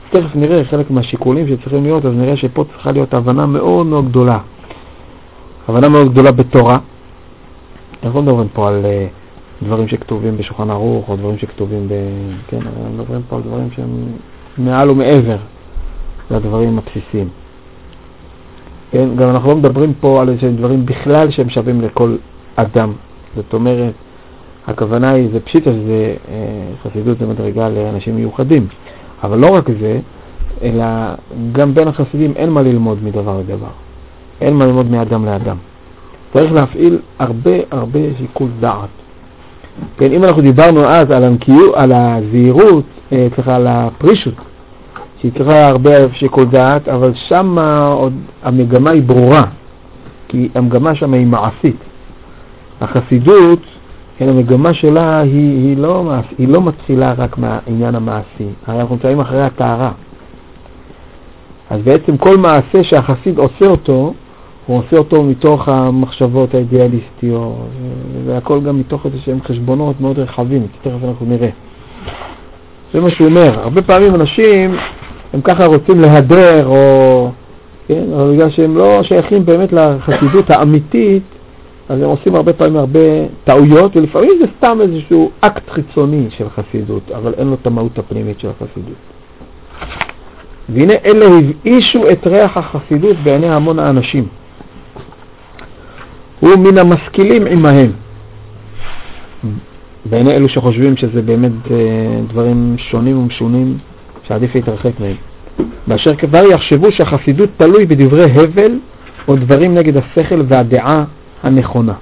תכף נראה חלק מהשיקולים שצריכים להיות, אז נראה שפה צריכה להיות הבנה מאוד מאוד גדולה. הבנה מאוד גדולה בתורה. אנחנו מדברים פה על דברים שכתובים בשולחן ערוך, או דברים שכתובים כן, אנחנו מדברים פה על דברים שהם מעל ומעבר לדברים הבסיסיים. כן, גם אנחנו לא מדברים פה על איזה דברים בכלל שהם שווים לכל אדם. זאת אומרת, הכוונה היא, זה פשיטה שזה חסידות זה מדרגה לאנשים מיוחדים. אבל לא רק זה, אלא גם בין החסידים אין מה ללמוד מדבר לדבר. אין מה ללמוד מאדם לאדם. צריך להפעיל הרבה שיקול דעת. כן, אם אנחנו דיברנו אז על הזהירות, על הפרישות, שהיא צריכה הרבה שיקול דעת, אבל שם עוד המגמה היא ברורה, כי המגמה שם היא מעשית. החסידות, המגמה שלה היא לא מתחילה רק מהעניין המעשי. הרי אנחנו נמצאים אחרי הטהרה. אז בעצם כל מעשה שהחסיד עושה אותו, הוא עושה אותו מתוך המחשבות האידיאליסטיות, והכל גם מתוך איזה שהם חשבונות מאוד רחבים, תכף אנחנו נראה. זה מה שהוא אומר. הרבה פעמים אנשים, הם ככה רוצים להדר, או, כן, אבל בגלל שהם לא שייכים באמת לחסידות האמיתית, אז הם עושים הרבה פעמים הרבה טעויות, ולפעמים זה סתם איזשהו אקט חיצוני של חסידות, אבל אין לו את המהות הפנימית של החסידות. והנה אלה הבאישו את ריח החסידות בעיני המון האנשים. הוא מן המשכילים עמהם. בעיני אלו שחושבים שזה באמת דברים שונים ומשונים, שעדיף להתרחק מהם. באשר כבר יחשבו שהחסידות תלוי בדברי הבל, או דברים נגד השכל והדעה הנכונה.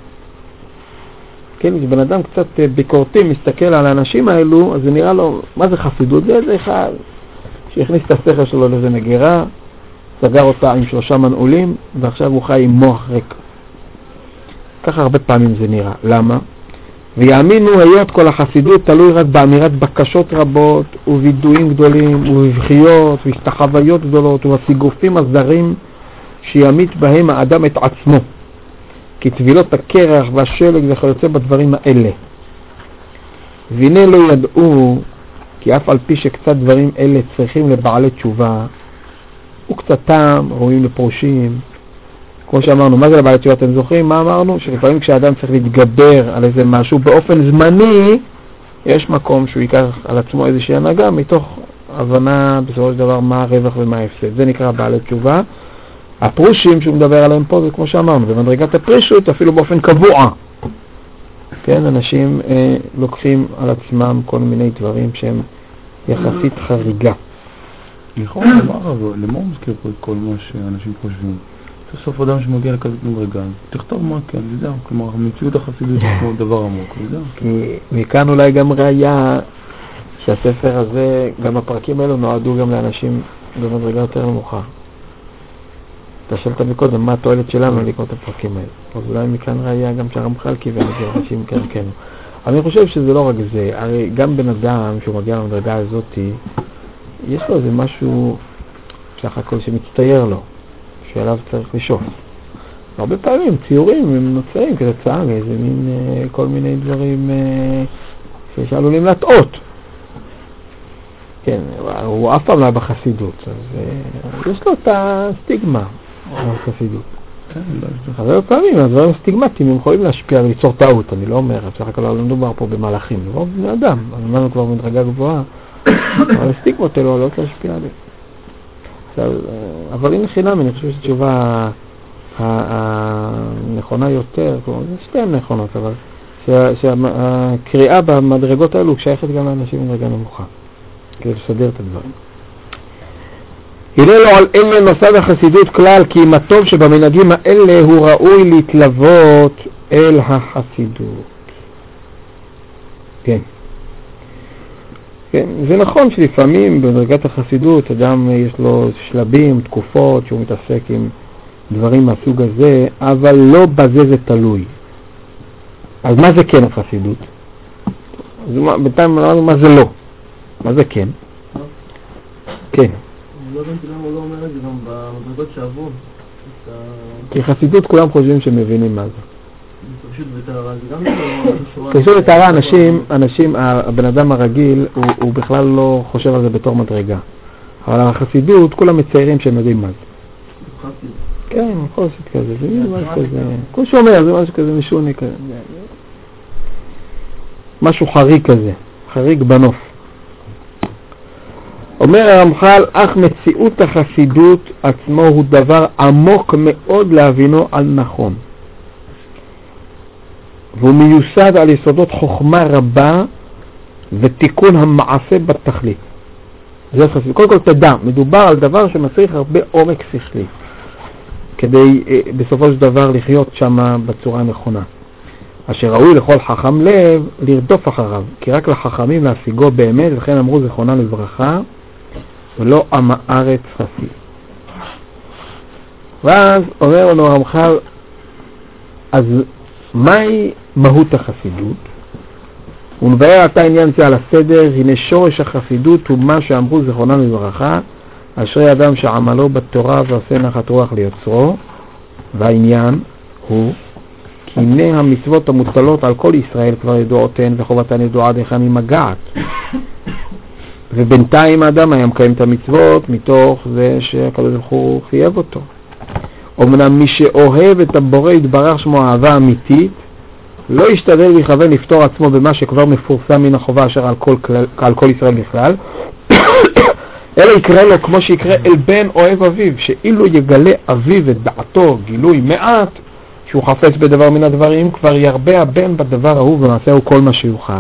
כן, כשבן אדם קצת ביקורתי מסתכל על האנשים האלו, אז זה נראה לו, מה זה חסידות? זה איזה אחד שהכניס את השכל שלו לאיזה מגירה, סגר אותה עם 3 מנעולים, ועכשיו הוא חי עם מוח ריק. ככה הרבה פעמים זה נראה. למה? ויאמינו היות כל החסידות תלוי רק באמירת בקשות רבות, ווידועים גדולים, ובבחיות, והשתחוויות גדולות, ובסיגופים הזרים, שימית בהם האדם את עצמו. כי טבילות הקרח והשלג וכיוצא בדברים האלה. והנה לא ידעו, כי אף על פי שקצת דברים אלה צריכים לבעלי תשובה, וקצתם ראויים לפרושים. כמו שאמרנו, מה זה לבעלי תשובה? אתם זוכרים מה אמרנו? שלפעמים כשאדם צריך להתגבר על איזה משהו באופן זמני, יש מקום שהוא ייקח על עצמו איזושהי הנהגה, מתוך הבנה בסופו של דבר מה הרווח ומה ההפסד. זה נקרא בעלי תשובה. הפרושים שהוא מדבר עליהם פה זה כמו שאמרנו, במדרגת הפרישות אפילו באופן קבוע. כן, אנשים לוקחים על עצמם כל מיני דברים שהם יחסית חריגה. נכון, למה הוא מזכיר פה את כל מה שאנשים חושבים? בסוף אדם שמגיע לכזאת מדרגה, תכתוב מה כן, וזהו. כלומר, המציאות החסידית היא כמו דבר עמוק, וזהו. כי מכאן אולי גם ראיה שהספר הזה, גם הפרקים האלו נועדו גם לאנשים במדרגה יותר נמוכה. אתה שאלת מקודם, מה התועלת שלנו לקרוא את הפרקים האלה? אז אולי מכאן ראיה גם שהרמח"ל כיוון את זה, אנשים כערכנו. אבל אני חושב שזה לא רק זה, הרי גם בן אדם שהוא מגיע למדרגה הזאת, יש לו איזה משהו סך הכל שמצטייר לו, שעליו צריך לשאוף. הרבה פעמים ציורים הם נוצאים כתוצאה מאיזה מין כל מיני דברים שעלולים להטעות. כן, הוא אף פעם לא בחסידות, אז יש לו את הסטיגמה בחסידות. הרבה פעמים הדברים הסטיגמטיים הם יכולים להשפיע וליצור טעות, אני לא אומר, בסך הכל לא מדובר פה במלאכים, לא בני אדם, אמרנו כבר מדרגה גבוהה, אבל הסטיגמות האלו לא יכולים להשפיע עליהם. אבל אם חינם, אני חושב שתשובה הנכונה יותר, שתיהן נכונות, אבל שהקריאה במדרגות האלו שייכת גם לאנשים במדרגה נמוכה, כדי לסדר את הדברים. הנה לו על אלה נוסד החסידות כלל, כי אם הטוב שבמנהגים האלה הוא ראוי להתלוות אל החסידות. כן. כן, זה נכון שלפעמים בדרגת החסידות אדם יש לו שלבים, תקופות שהוא מתעסק עם דברים מהסוג הזה, אבל לא בזה זה תלוי. אז מה זה כן החסידות? בינתיים אמרנו מה זה לא. מה זה כן? כן. לא הבנתי למה הוא לא אומר את זה גם במדרגות שעברו. כי חסידות כולם חושבים שמבינים מה זה. פשוט בטהרה, זה גם פשוט בטהרה אנשים, הבן אדם הרגיל, הוא בכלל לא חושב על זה בתור מדרגה. אבל החסידות, כולם מציירים שהם יודעים מה זה. כן, חוסת כזה, זה משהו כזה, כמו שאומר, זה משהו כזה משוני כזה. משהו חריג כזה, חריג בנוף. אומר הרמח"ל, אך מציאות החסידות עצמו הוא דבר עמוק מאוד להבינו על נכון. והוא מיוסד על יסודות חוכמה רבה ותיקון המעשה בתכלית. זה חסידות. קודם כל תדע, מדובר על דבר שמצריך הרבה עומק שכלי, כדי בסופו של דבר לחיות שם בצורה הנכונה. אשר ראוי לכל חכם לב לרדוף אחריו, כי רק לחכמים להשיגו באמת, וכן אמרו זכרונה לברכה, ולא עם הארץ חסיד. ואז אומר לנו הרמח"ל, אז מהי מהות החסידות? הוא מבאר את העניין זה על הסדר, הנה שורש החסידות הוא מה שאמרו זכרונה לברכה, אשרי אדם שעמלו בתורה ועושה נחת רוח ליוצרו, והעניין הוא כי הנה המצוות המוטלות על כל ישראל כבר ידועותיהן וחובתן ידועה דרך ממגעת. ובינתיים האדם היה מקיים את המצוות מתוך זה שהקדוש ברוך הוא חייב אותו. אמנם מי שאוהב את הבורא יתברך שמו אהבה אמיתית, לא ישתדל ויכוון לפתור עצמו במה שכבר מפורסם מן החובה אשר על כל ישראל בכלל, אלא יקרא לו כמו שיקרא אל בן אוהב אביו, שאילו יגלה אביו את דעתו גילוי מעט, שהוא חפץ בדבר מן הדברים, כבר ירבה הבן בדבר ההוא ומעשהו כל מה שיוכל.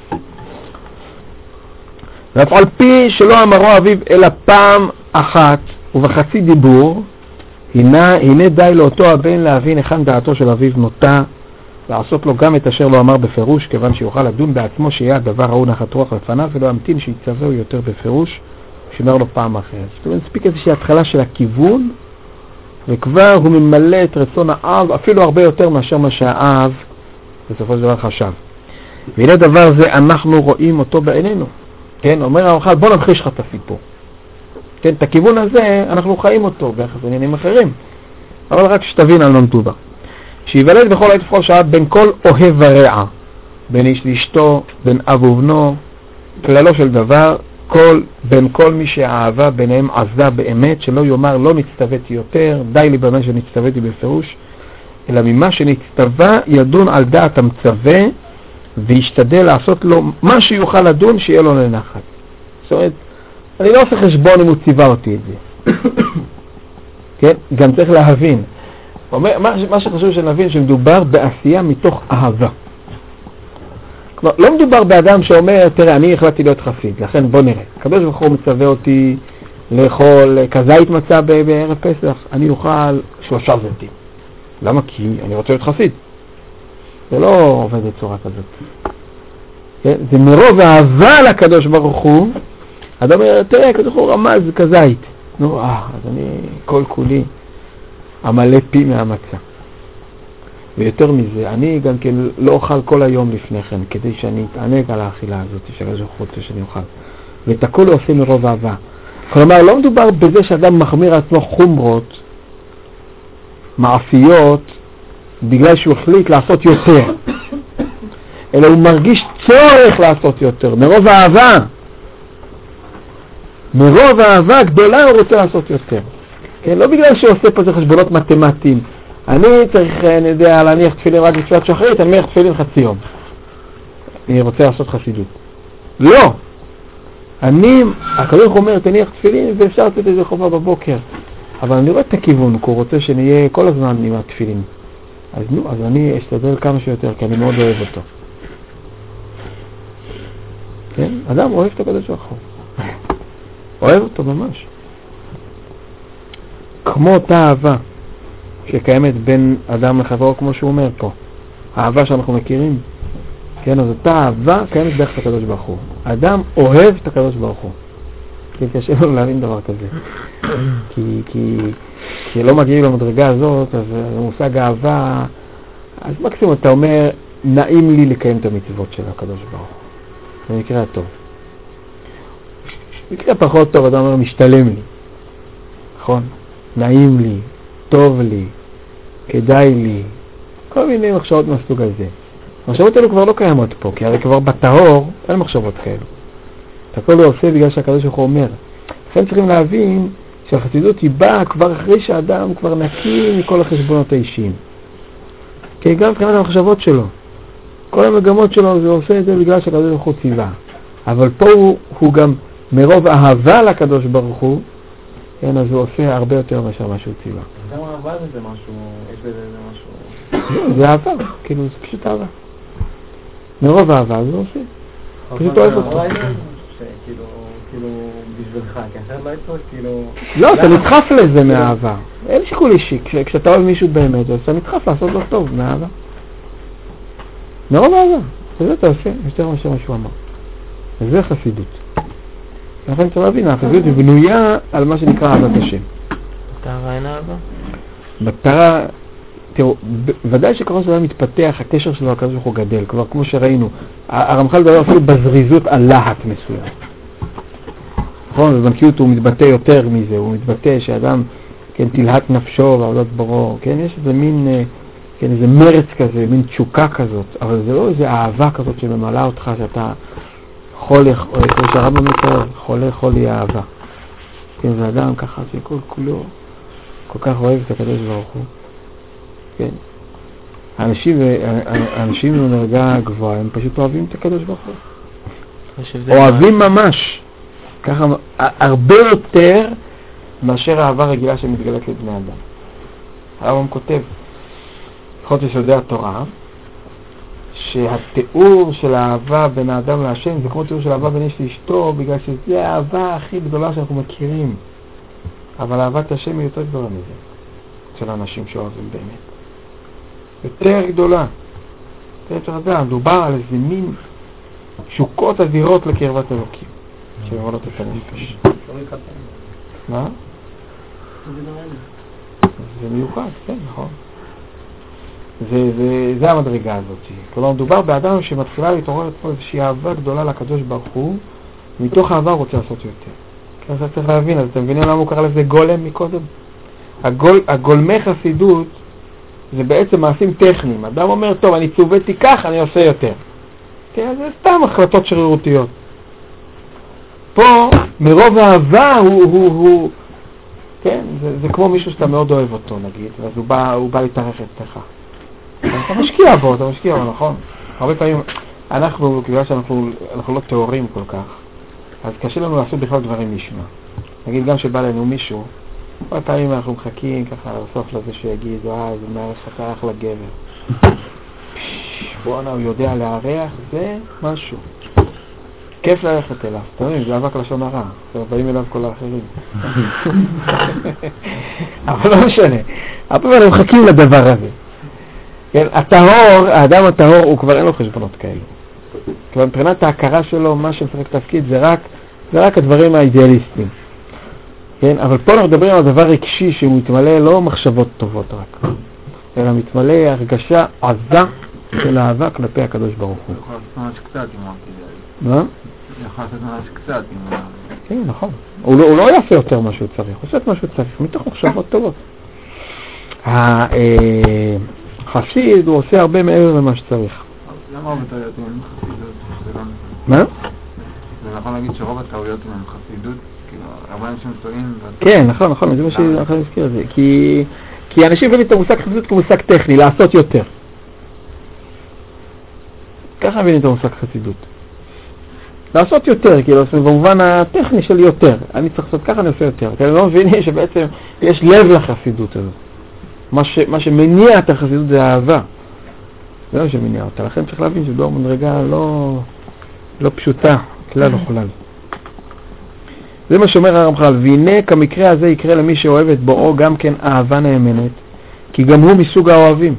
ואף על פי שלא אמרו אביו אלא פעם אחת ובחצי דיבור, הנה די לאותו הבן להבין היכן דעתו של אביו נוטה, לעשות לו גם את אשר לא אמר בפירוש, כיוון שיוכל לדון בעצמו שיהיה הדבר ההוא נחת רוח לפניו, ולא ימתין שיצווהו יותר בפירוש, שאומר לו פעם אחרת. זאת אומרת, מספיק איזושהי התחלה של הכיוון, וכבר הוא ממלא את רצון האב, אפילו הרבה יותר מאשר מה שהאב בסופו של דבר חשב. והנה דבר זה אנחנו רואים אותו בעינינו. כן, אומר הרמח"ל, בוא נמחיש לך את הסיפור. כן, את הכיוון הזה אנחנו חיים אותו ביחס לעניינים אחרים. אבל רק שתבין על מה מדובר. שיוולד בכל עת ובכל שעה בין כל אוהב ורע, בין איש לאשתו, בין אב ובנו, כללו של דבר, בין כל מי שהאהבה ביניהם עזה באמת, שלא יאמר לא נצטוויתי יותר, די לי במה שנצטוויתי בפירוש, אלא ממה שנצטווה ידון על דעת המצווה, וישתדל לעשות לו מה שיוכל לדון שיהיה לו לנחת. זאת אומרת, אני לא עושה חשבון אם הוא ציווה אותי את זה. כן? גם צריך להבין. מה שחשוב שנבין שמדובר בעשייה מתוך אהבה. כלומר, לא מדובר באדם שאומר, תראה, אני החלטתי להיות חסיד, לכן בוא נראה. הקדוש ברוך הוא מצווה אותי לאכול כזית מצה בערב פסח, אני אוכל 3 זיתים. למה? כי אני רוצה להיות חסיד. זה לא עובד בצורה כזאת. זה מרוב האהבה לקדוש ברוך הוא, אדם אומר, תראה, הקדוש ברוך הוא רמז כזית. נו, אז אני כל כולי המלא פי מהמצה. ויותר מזה, אני גם כן לא אוכל כל היום לפני כן, כדי שאני אתענג על האכילה הזאת, שהקדוש ברוך הוא רוצה שאני אוכל. ואת הכל הוא עושה מרוב אהבה. כלומר, לא מדובר בזה שאדם מחמיר עצמו חומרות, מעשיות, בגלל שהוא החליט לעשות יותר. אלא הוא מרגיש צורך לעשות יותר, מרוב אהבה. מרוב אהבה גדולה הוא רוצה לעשות יותר. כן? לא בגלל שהוא עושה פה זה חשבונות מתמטיים. אני צריך, אני יודע, להניח תפילין רק בתפילת שחרית, אני מניח תפילין חצי יום. אני רוצה לעשות חסידות. לא! הקדוש אומר, תניח תפילין ואפשר לתת איזה חובה בבוקר. אבל אני רואה את הכיוון, הוא רוצה שנהיה כל הזמן עם התפילין. אז אני אשתדל כמה שיותר, כי אני מאוד אוהב אותו. כן? אדם אוהב את הקדוש ברוך הוא. אוהב אותו ממש. כמו אותה אהבה שקיימת בין אדם לחברו, כמו שהוא אומר פה. האהבה שאנחנו מכירים. כן, אז אותה אהבה קיימת דרך הקדוש ברוך הוא. אדם אוהב את הקדוש ברוך הוא. כי קשה לנו להבין דבר כזה. כי לא מגיעים למדרגה הזאת, אז המושג אהבה, אז מקסימום אתה אומר, נעים לי לקיים את המצוות של הקדוש ברוך הוא. זה מקרה הטוב. מקרה פחות טוב, אדם אומר, משתלם לי. נכון? נעים לי, טוב לי, כדאי לי, כל מיני מחשבות מהסוג הזה. המחשבות האלו כבר לא קיימות פה, כי הרי כבר בטהור אין מחשבות כאלו. את הכל הוא עושה בגלל שהקדוש ברוך הוא אומר. לכן צריכים להבין שהחסידות היא באה כבר אחרי שהאדם כבר נקי מכל החשבונות האישיים. כי גם מבחינת המחשבות שלו, כל המגמות שלו זה עושה את זה בגלל שהקדוש ברוך הוא ציווה. אבל פה הוא גם מרוב אהבה לקדוש ברוך הוא, כן, אז הוא עושה הרבה יותר מאשר מה שהוא ציווה. גם אהבה זה משהו, יש בזה משהו... זה אהבה, כאילו זה פשוט אהבה. מרוב אהבה זה עושה. פשוט אוהב אותך. כאילו בשבילך, כי אחרת לא יצטרך כאילו... לא, אתה נדחף לזה מאהבה. אין שיקול אישי, כשאתה אוהב מישהו באמת, אז אתה נדחף לעשות לו טוב מאהבה. מרוב אהבה, זה אתה עושה, יותר מאשר מה שהוא אמר. וזה חסידות. לכן צריך להבין, החסידות היא בנויה על מה שנקרא אהבת השם. בטהרה אין אהבה? בטהרה, תראו, ודאי שככל שאדם מתפתח, הקשר שלו לקדוש ברוך הוא גדל, כבר כמו שראינו, הרמח"ל מדבר אפילו בזריזות על להט מסוים. נכון, בבנקיות הוא מתבטא יותר מזה, הוא מתבטא שאדם, כן, תלהט נפשו ועבודת ברו, כן, יש איזה מין, כן, איזה מרץ כזה, מין תשוקה כזאת, אבל זה לא איזה אהבה כזאת שממלאה אותך, שאתה חולי, כמו שהרמב"ם מתאר, חולי אהבה. כן, זה אדם ככה, זה כולו, כל כך אוהב את הקדוש ברוך הוא. כן. האנשים בדרגה גבוהה, הם פשוט אוהבים את הקדוש ברוך הוא. אוהבים ממש. ככה, הרבה יותר מאשר האהבה רגילה שמתגלית לבני אדם. הרמב"ם כותב, לפחות יסודי התורה, שהתיאור של האהבה בין האדם להשם זה כמו תיאור של האהבה בין איש לאשתו, בגלל שזה האהבה הכי גדולה שאנחנו מכירים. אבל אהבת השם היא יותר גדולה מזה, של האנשים שאוהבים באמת. יותר גדולה. מדובר על איזה מין תשוקות אדירות לקרבת אלוקים, שממלאות את הנפש. מה? זה מיוחד, כן, נכון. זה המדרגה הזאת. כלומר, מדובר באדם שמתחילה להתעורר פה איזושהי אהבה גדולה לקדוש ברוך הוא, מתוך אהבה הוא רוצה לעשות יותר. כן, אז צריך להבין, אז אתם מבינים למה הוא קרא לזה גולם מקודם? הגולמי חסידות זה בעצם מעשים טכניים. אדם אומר, טוב, אני צוויתי כך, אני עושה יותר. כן, זה סתם החלטות שרירותיות. פה, מרוב האהבה הוא כן, זה כמו מישהו שאתה מאוד אוהב אותו, נגיד, אז הוא בא להתארח אצלך. אתה משקיע בו, נכון? הרבה פעמים, בגלל שאנחנו לא תיאורים כל כך, אז קשה לנו לעשות בכלל דברים נשמע. נגיד, גם שבא לנו מישהו, הרבה פעמים אנחנו מחכים ככה לסוף לזה שיגיד, זה מערך אתה אחלה גבר. בואנה, הוא יודע להריח, זה משהו. כיף ללכת אליו, אתה מבין, זה אבק לשון הרע, באים אליו כל האחרים. אבל לא משנה, הרבה פעמים מחכים לדבר הזה. כן, האדם הטהור, הוא כבר אין לו חשבונות כאלו. כבר מבחינת ההכרה שלו, מה שמשחק תפקיד, זה רק הדברים האידיאליסטיים. כן, אבל פה אנחנו מדברים על דבר רגשי שהוא מתמלא לא מחשבות טובות רק, אלא מתמלא הרגשה עזה של אהבה כלפי הקדוש ברוך הוא. יכול לעשות ממש קצת עם מה? יכול לעשות ממש קצת עם... כן, נכון. הוא לא יעשה יותר מה שהוא צריך, הוא עושה את מה שהוא צריך, מתוך מחשבות טובות. החסיד הוא עושה הרבה מעבר למה שצריך. למה רוב הטעויות הם חסידות? מה? זה נכון להגיד שרוב הטעויות הם חסידות? כאילו, הרבה אנשים טועים... כן, נכון, זה מה שאני מזכיר את זה. כי אנשים מבינים את המושג חסידות כמושג טכני, לעשות יותר. ככה מבינים את המושג חסידות. לעשות יותר, כאילו, במובן הטכני של יותר. אני צריך לעשות ככה, אני עושה יותר. כי אני לא מבינים שבעצם יש לב לחסידות הזאת. מה שמניע את החסידות זה האהבה. זה לא שמניע אותה. לכן צריך להבין שדור מדרגה לא פשוטה, כלל לא חולל. זה מה שאומר הרמח"ל, והנה כמקרה הזה יקרה למי שאוהב את בואו גם כן אהבה נאמנת, כי גם הוא מסוג האוהבים.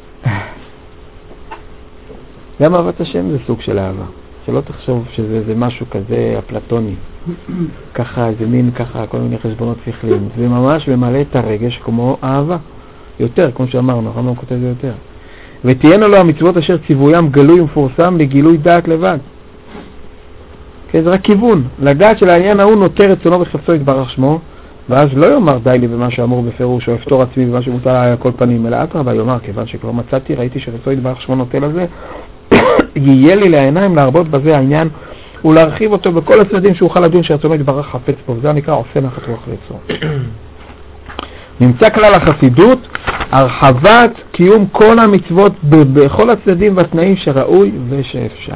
גם אהבת השם זה סוג של אהבה. שלא תחשוב שזה משהו כזה אפלטוני. ככה, זה מין ככה, כל מיני חשבונות שכליים. זה ממש ממלא את הרגש כמו אהבה. יותר, כמו שאמרנו, אנחנו כותב זה יותר. ותהיינו לו המצוות אשר ציוויים גלוי ומפורסם לגילוי דעת לבד. כן, זה רק כיוון. לדעת של העניין ההוא נותר רצונו וחפצו יתברך שמו, ואז לא יאמר די לי במה שאמור בפירוש, או אפתור עצמי במה שמוטל עליי על כל פנים, אלא אדרבה יאמר, כיוון שכבר מצאתי, ראיתי שחפצו יתברך שמו נוטה לזה, יהיה לי לעיניים להרבות בזה העניין ולהרחיב אותו בכל הצדדים שאוכל לדון שרצונו יתברך חפץ בו, וזה נקרא עושה נחת רוח ליצור. נמצא כלל החסידות, הרחבת קיום כל המצוות בכל הצדדים והתנאים שראוי ושאפשר.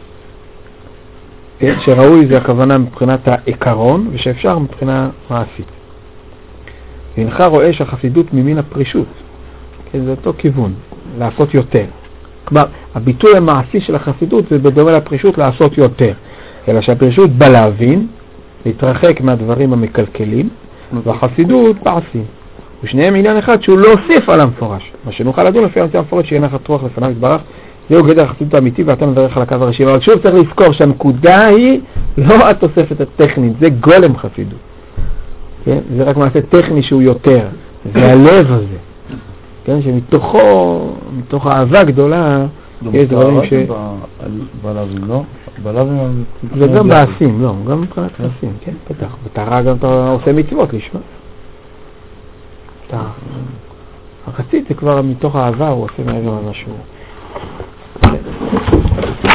שראוי זה הכוונה מבחינת העיקרון, ושאפשר מבחינה מעשית. והנך רואה שהחסידות ממין הפרישות, זה אותו כיוון, לעשות יותר. כלומר, הביטוי המעשי של החסידות זה בדומה לפרישות לעשות יותר. אלא שהפרישות בא להבין, להתרחק מהדברים המקלקלים, והחסידות מעשים. ושניהם עניין אחד שהוא לא הוסיף על המפורש. מה שנוכל לדון לפי המציא המפורש שיהיה נחת רוח לפניו יתברך, זהו גדר החסידות האמיתי ואתה מברך על הקו הראשי. אבל שוב צריך לזכור שהנקודה היא לא התוספת הטכנית, זה גולם חסידות. כן? זה רק מעשה טכני שהוא יותר, זה הלב הזה. כן? שמתוך האהבה גדולה, יש דברים ש... בלבים, לא? בלבים... זה גם בעשים, לא, גם מבחינת מעשים, כן, בטח. בתורה גם אתה עושה מצוות לשמה. החצית זה כבר מתוך האהבה, הוא עושה מעבר למשהו.